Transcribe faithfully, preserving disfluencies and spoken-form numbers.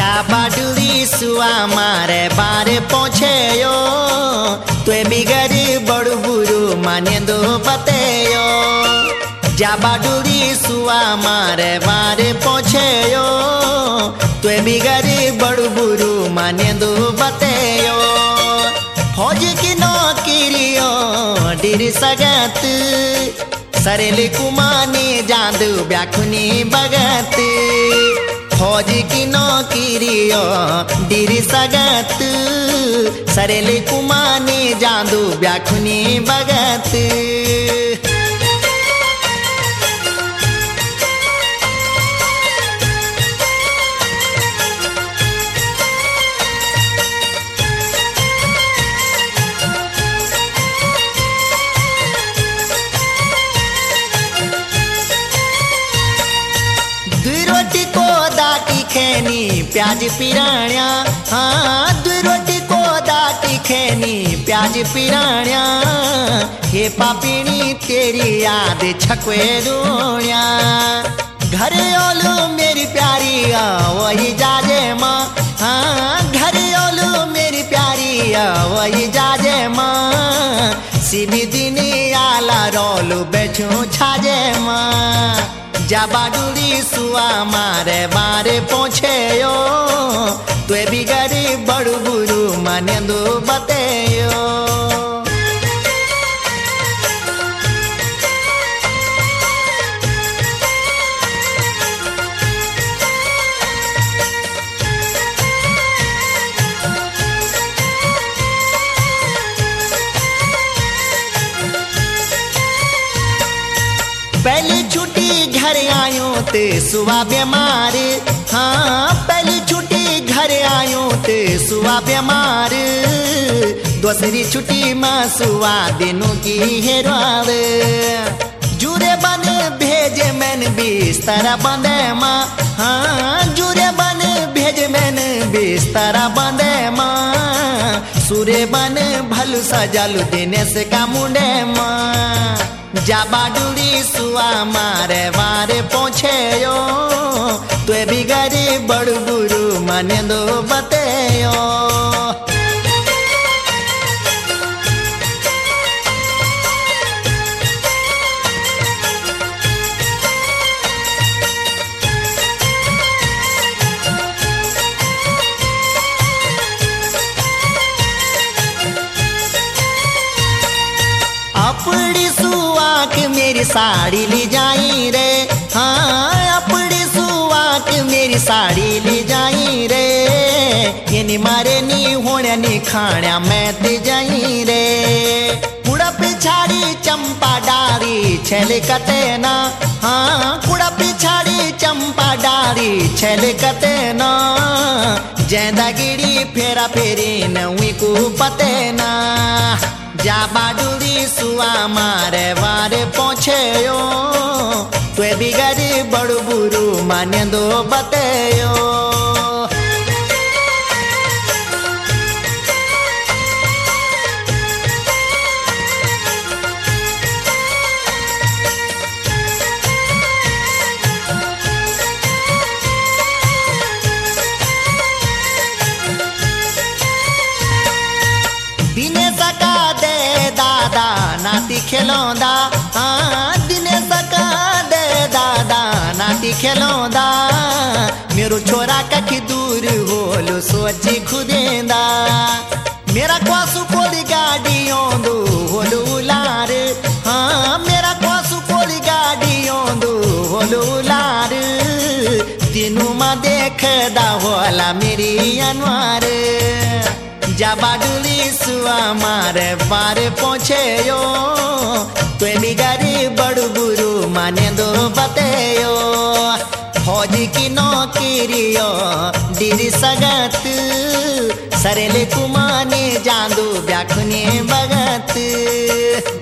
जा बाडुली सुआ मारे बारे पहुँचेयो तुए बिगड़ी बड़ू बुरु माने दो बतेयो जा बाडुली सुआ मारे बारे पहुँचेयो तुए बिगड़ी बड़ू बुरु माने दो बतेयो फौज की नौकरियो डिर सगत सरेली कुमानी जादू ब्याखुनी बगत फौज की नौकरियो डिर सगत सरेली कुमानी जादू ब्याखुनी बगत खेनी प्याज पिराण्या हाँ दु रोटी को दाटी खेनी प्याज पिराण्या हे पापीनी तेरी याद छकवे रोया घर ओलू मेरी प्यारी वही जाजे माँ हाँ घर ओलू मेरी प्यारी वही जाजे माँ सीधी दिनी आला रोलू बेचू छाजे माँ जा बाडुली सुआ मारे बारे पहुँचेयो तुए बिगड़ी बड़ू बुरु माने दो बतेयो पहली छुट्टी घर आयो ते सुबह बीमार हाँ पहली छुट्टी घर आयो ते सुबह बीमार दूसरी छुट्टी में सुबह दिनों की हेरार जुरे बन भेजे मैन बिस्तर बंदे माँ हाँ जुरे बन भेजे मैन बिस्तर बंदे माँ सूर्य बन भलू सजल दिनेश का मुंडे माँ जा बाडुली सुआ मारे बारे पहुँचेयो तुए बिगड़ी बड़ू बुरु माने दो बतेयो अपनी सुआक मेरी साड़ी ली जाई रे हाँ अपनी सुआक मेरी साड़ी ली जाई रे ये मारे नी होने नी खाण्या मैं ते जाई रे कुड़ा पिछाड़ी चंपा डारी छेले कतेना हाँ कुड़ा पिछाड़ी चंपा डारी छेले कतेना जेंदा गिड़ी फेरा फेरी नवी को पतेना जा बाडुली सुआ मारे बारे पहुँचेयो तुए बिगड़ी बड़ू बुरु माने दो बतेयो दिने सका दे दादा नाती खेलौंदा हाँ दिने सका दे दादा नाती खेलौंदा मेरो छोरा कखी दूर होलो सोची खुदेंदा मेरा क्वासु कोली गाड़ियों दो होलो उलार हाँ मेरा क्वासु कोली गाड़ियों दो होलो उलार तीनों मा देख दा होला मेरी अनवार जा बाडुली सुआ मारे बारे पहुँचेयो तुए बिगड़ी बड़ू बुरु माने दो बतेयो फौज की नौकरियो डिर सगत सरेले कुमानी जादू ब्याखुनी बगत